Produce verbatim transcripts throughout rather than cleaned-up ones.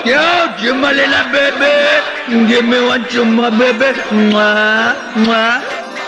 Yo, chumma lila baby. Give me one chumma baby. Mwah, mwah.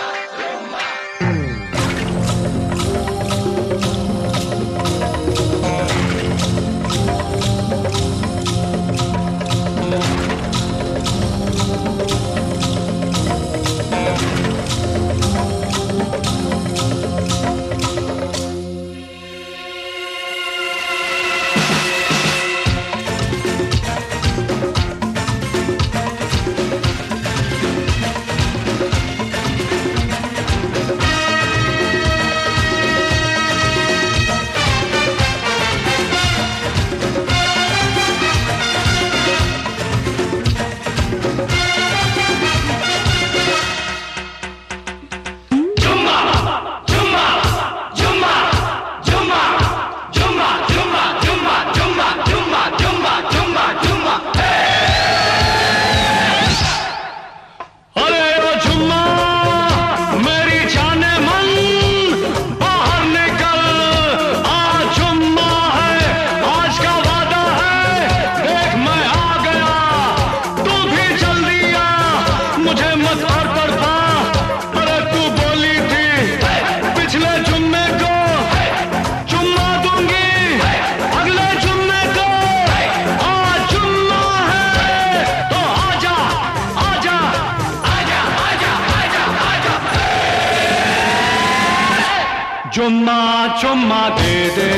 चुम्मा चुम्मा दे दे,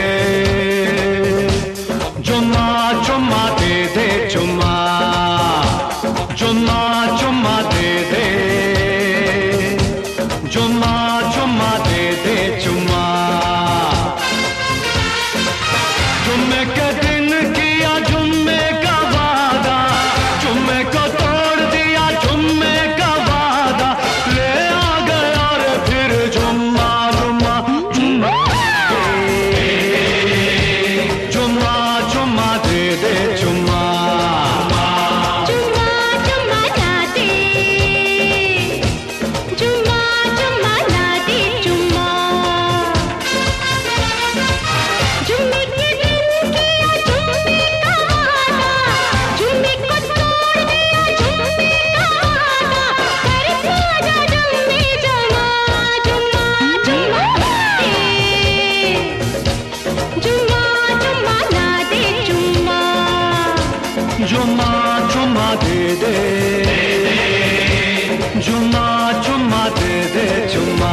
चुम्मा चुम्मा दे दे, चुम्मा चुम्मा चुम्मा दे दे, चुम्मा चुम्मा दे दे, चुम्मा जुम्मे के दिन किया जुम्मे का वादा, जुम्मे को तोड़ दिया जुम्मे का वादा, ले आ गया रे फिर जुम्मा जुम्मा जुम्मा जुम्मा जुम्मा दे दे, जुम्मा जुम्मा जुम्मा ला दे, जुम्मा जुम्मा ला दे, जुम्मा जुम्मे के दिन किया जुम्मे का वादा, जुम्मे को तोड़ दिया जुम्मे का वादा, कर साजा जुम्मे जमा जुम्मा जुम्मा दे, जुम्मा जुम्मा ला दे, जुम्मा जुम्मा जुम्मा दे दे, जुम्मा जुम्मा दे दे, जुम्मा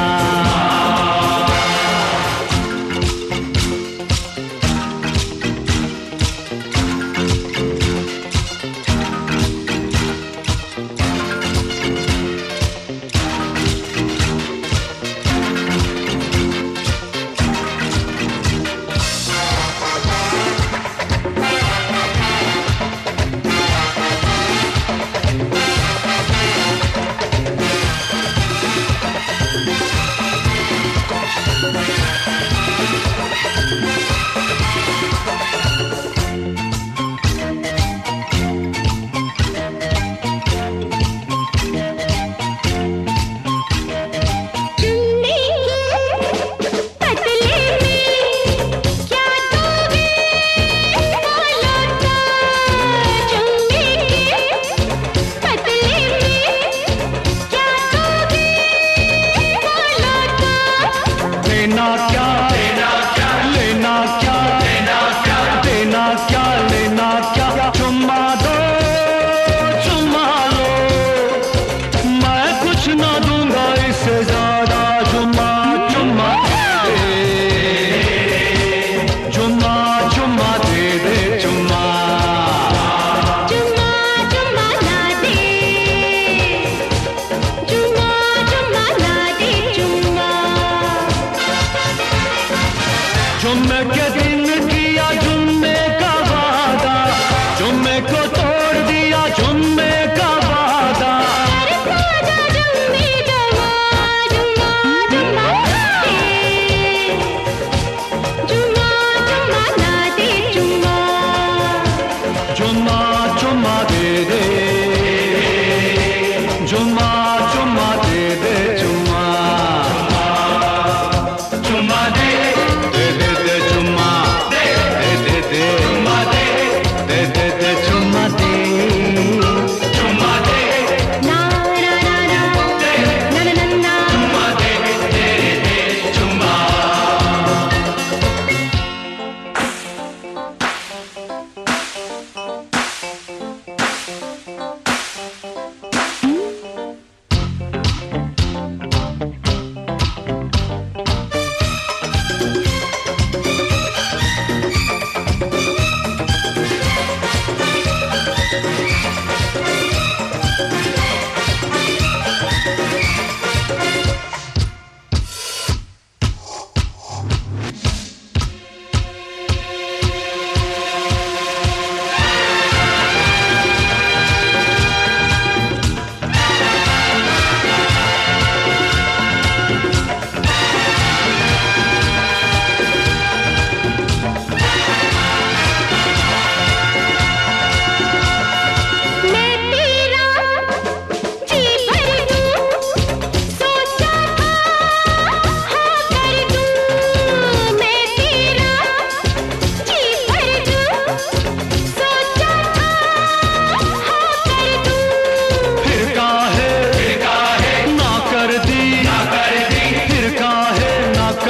चुन्नी के पतले में क्या दोगे बोलो तो, चुन्नी के पतले में क्या दोगे बोलो तो, देना क्या लेना क्या, लेना क्या लेना क्या, देना क्या लेना क्या, चुम्मा दो चुम्मा लो, मैं कुछ ना दूंगा इससे ज्यादा, चुम्मा चुम्मा दे दे, चुम्मा चुम्मा दे दे, चुम्मा जुम्मा जुम्मा ला दे, जुम्मा जुम्मा ला दे, जुम्मा जुम्मे के दिन किया जुम्मे का वादा, जुम्मे को तोड़ दिया जुम्मे का वादा, कर साजा जुम्मे जमा जुम्मा जुम्मा दे, जुम्मा जुम्मा ला दे, जुम्मा जुम्मा जुम्मा दे दे, जुम्मा जुम्मा दे दे, जुम्मा जुम्मा दे दे दे दे, जुम्मा दे दे दे, जुम्मा दे दे दे दे,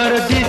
कर दी